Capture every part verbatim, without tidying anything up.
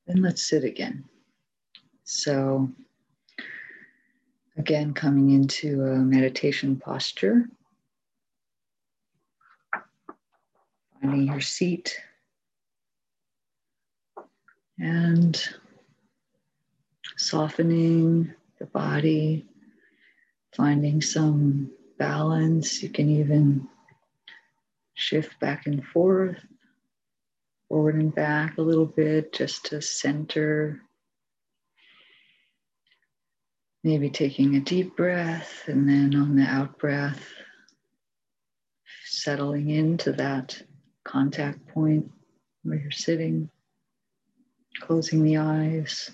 Then let's sit again. So again, coming into a meditation posture, finding your seat and softening the body, finding some balance. You can even shift back and forth, forward and back a little bit just to center. Maybe taking a deep breath and then on the out breath, settling into that contact point where you're sitting, closing the eyes.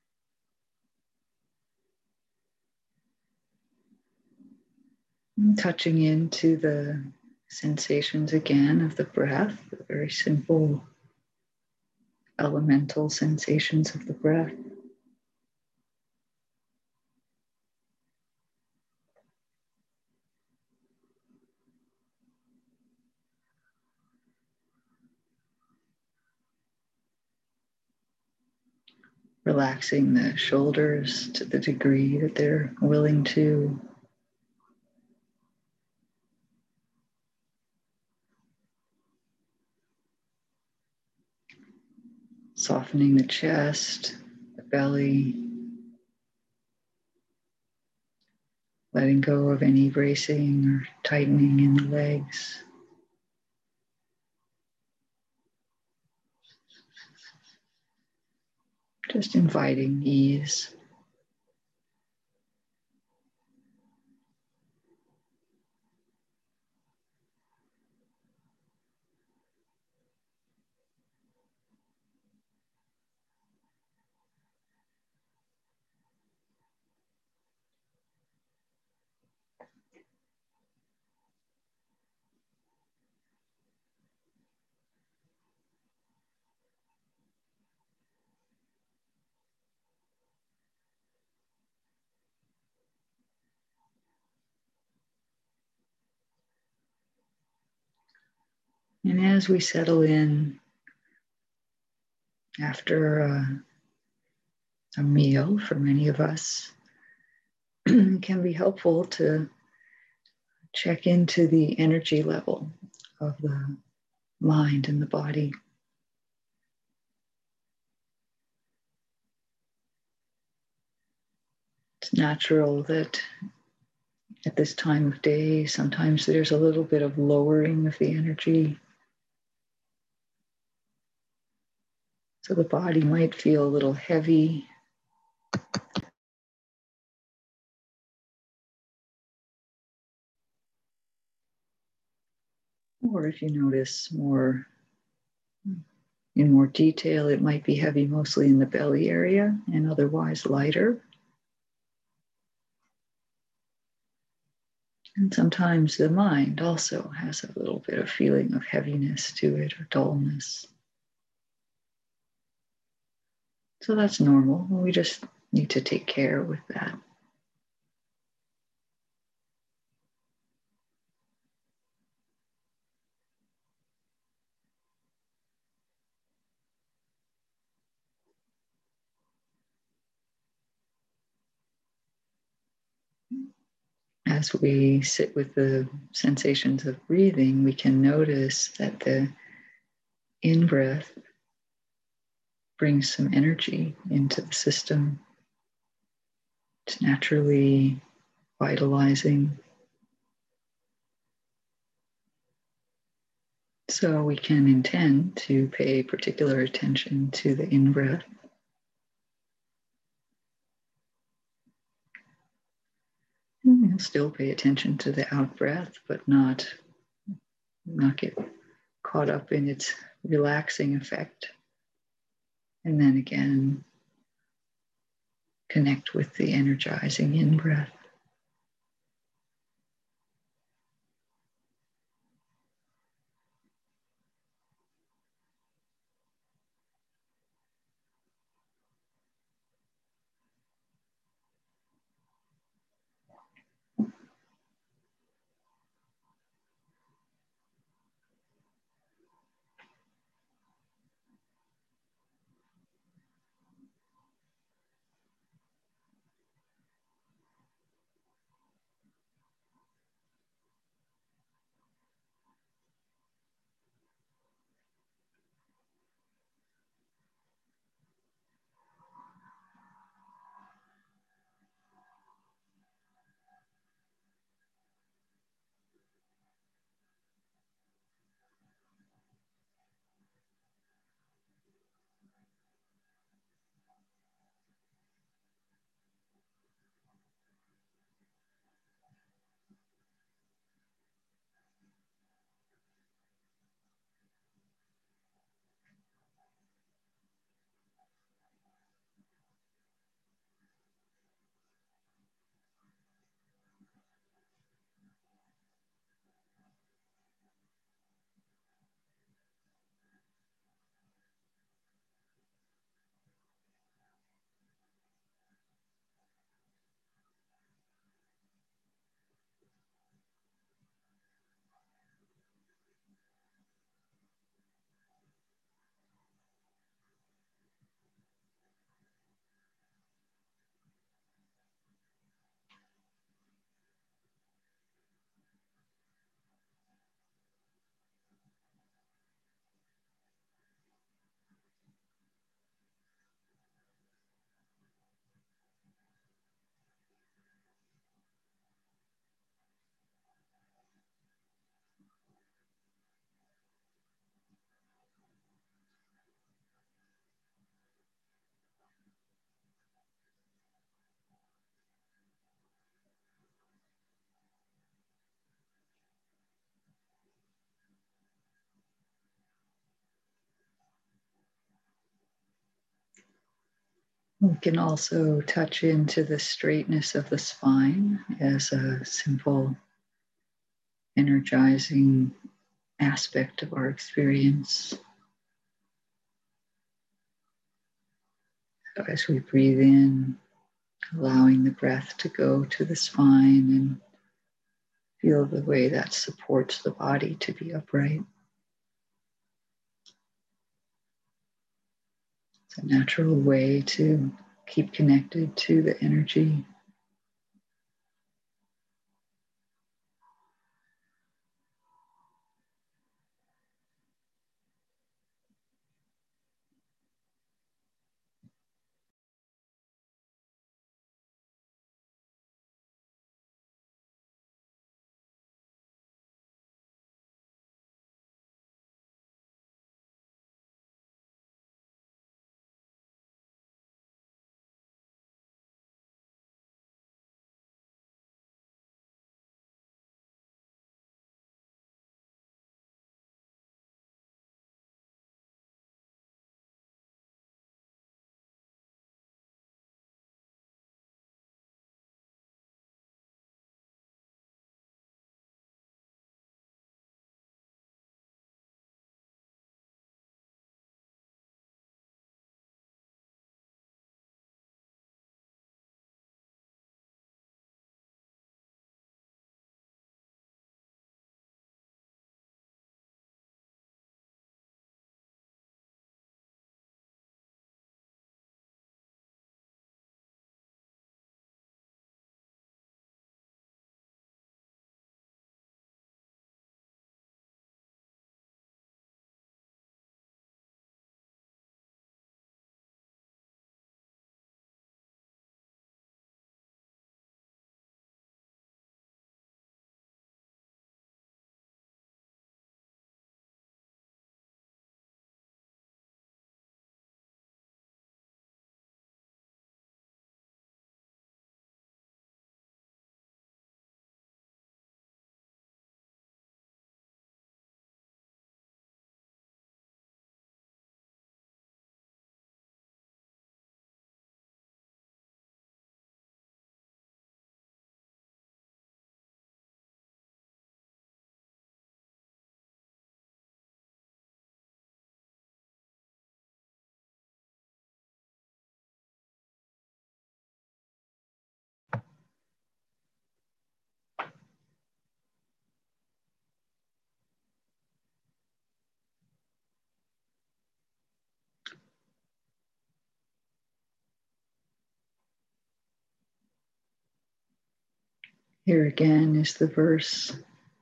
And touching into the sensations again of the breath, the very simple elemental sensations of the breath. Relaxing the shoulders to the degree that they're willing to. Softening the chest, the belly. Letting go of any bracing or tightening in the legs. Just inviting ease. And as we settle in after a, a meal, for many of us, it can be helpful to check into the energy level of the mind and the body. It's natural that at this time of day, sometimes there's a little bit of lowering of the energy. So the body might feel a little heavy. Or if you notice more in more detail, it might be heavy mostly in the belly area and otherwise lighter. And sometimes the mind also has a little bit of feeling of heaviness to it or dullness. So that's normal. We just need to take care with that. As we sit with the sensations of breathing, we can notice that the in-breath brings some energy into the system. It's naturally vitalizing. So we can intend to pay particular attention to the in-breath. And we'll still pay attention to the out-breath, but not, not get caught up in its relaxing effect. And then again, connect with the energizing in-breath. We can also touch into the straightness of the spine as a simple energizing aspect of our experience. So as we breathe in, allowing the breath to go to the spine and feel the way that supports the body to be upright. It's a natural way to keep connected to the energy. Here again is the verse.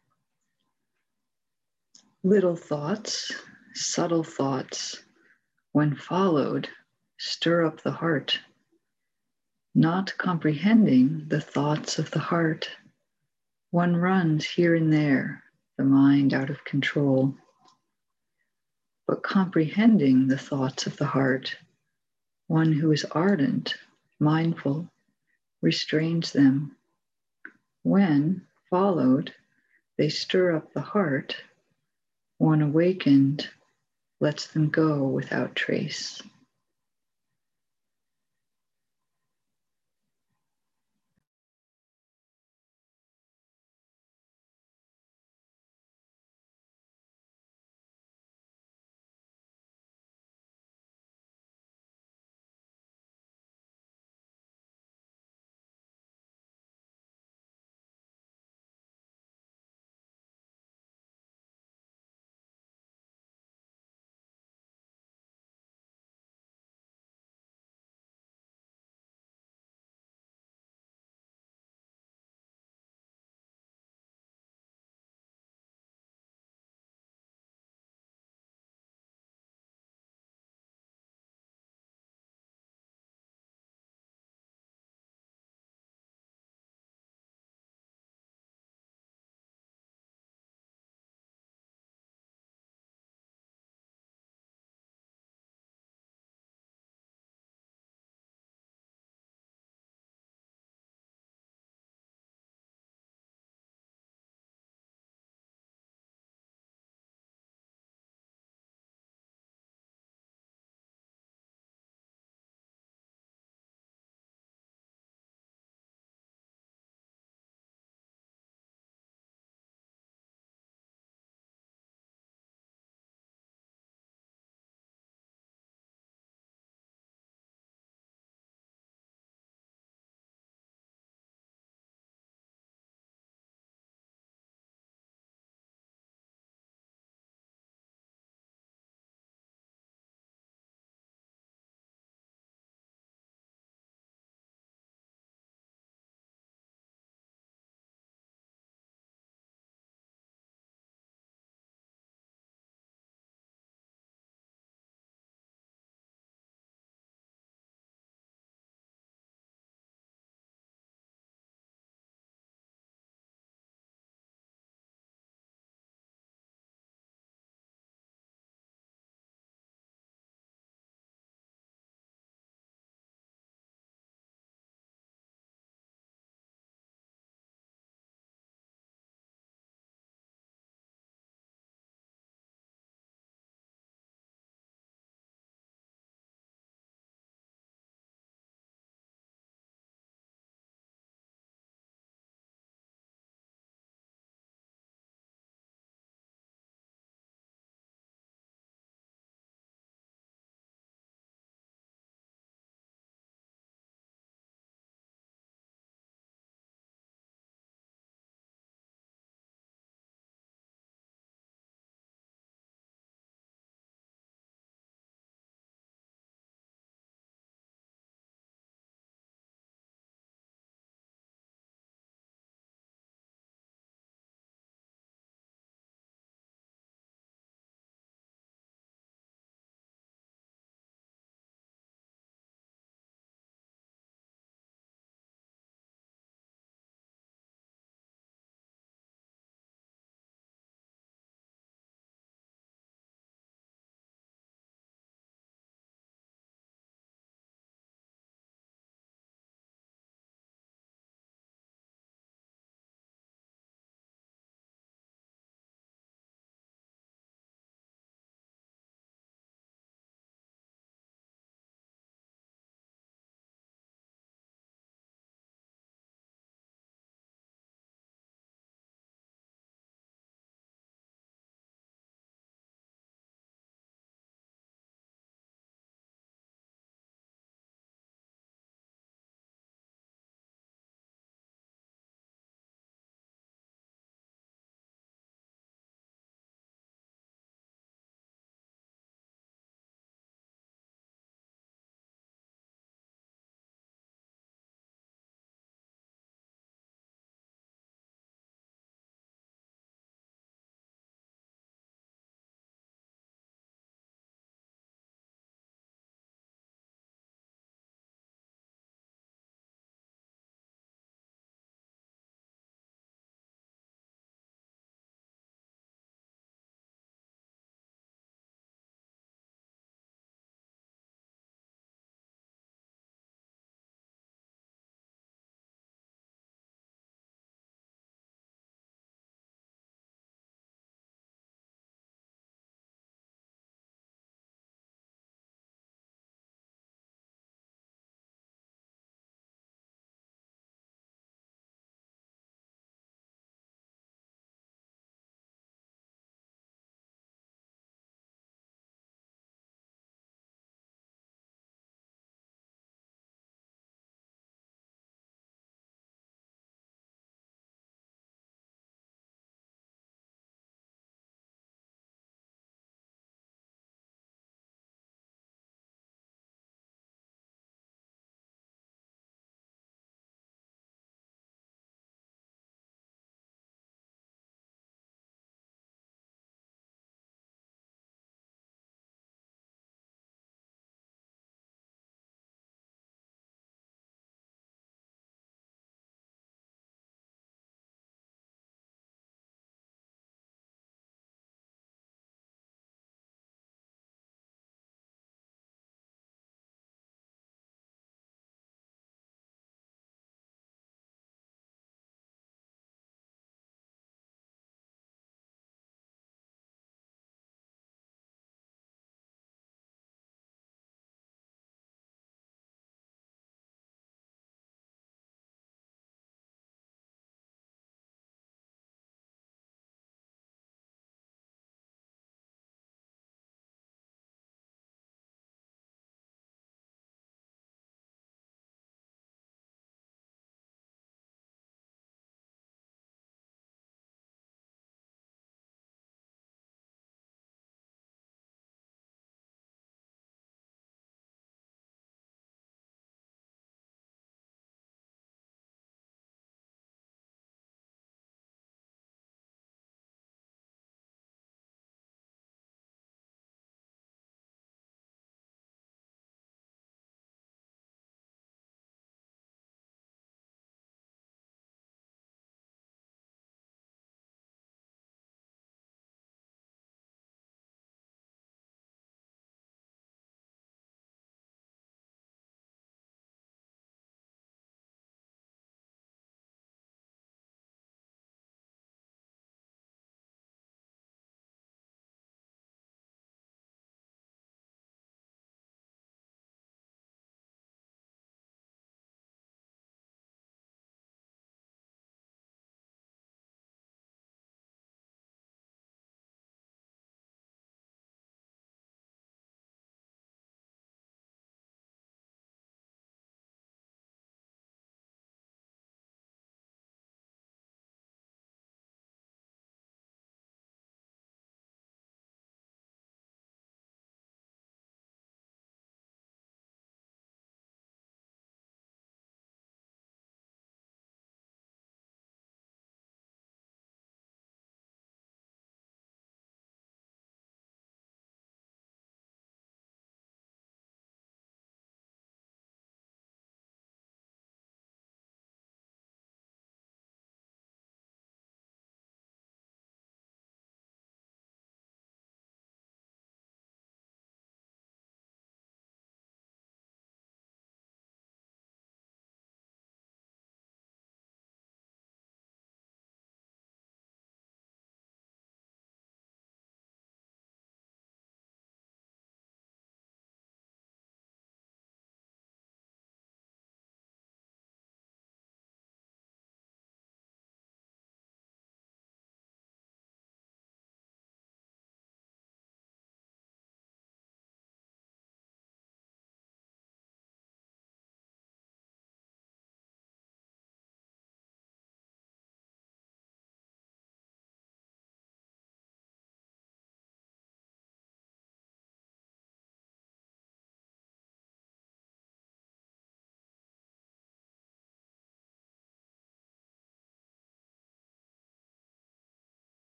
Little thoughts, subtle thoughts, when followed, stir up the heart. Not comprehending the thoughts of the heart, one runs here and there, the mind out of control. But comprehending the thoughts of the heart, one who is ardent, mindful, restrains them. When followed, they stir up the heart. One awakened lets them go without trace.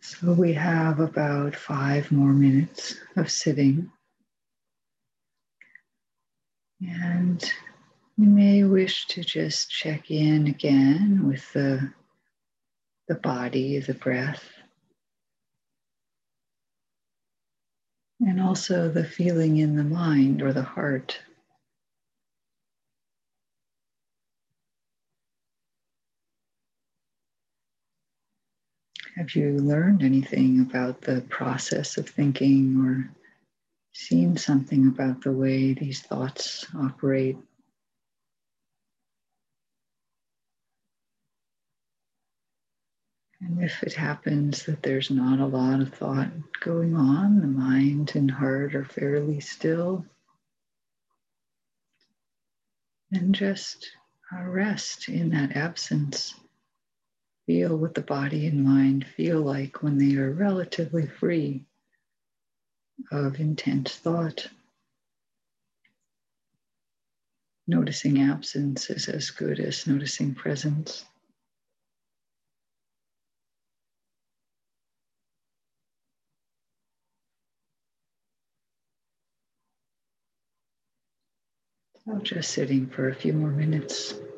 So we have about five more minutes of sitting. And you may wish to just check in again with the, the body, the breath, and also the feeling in the mind or the heart. Have you learned anything about the process of thinking or seen something about the way these thoughts operate? And if it happens that there's not a lot of thought going on, the mind and heart are fairly still, then just uh, rest in that absence. Feel what the body and mind feel like when they are relatively free of intense thought. Noticing absence is as good as noticing presence. So just sitting for a few more minutes.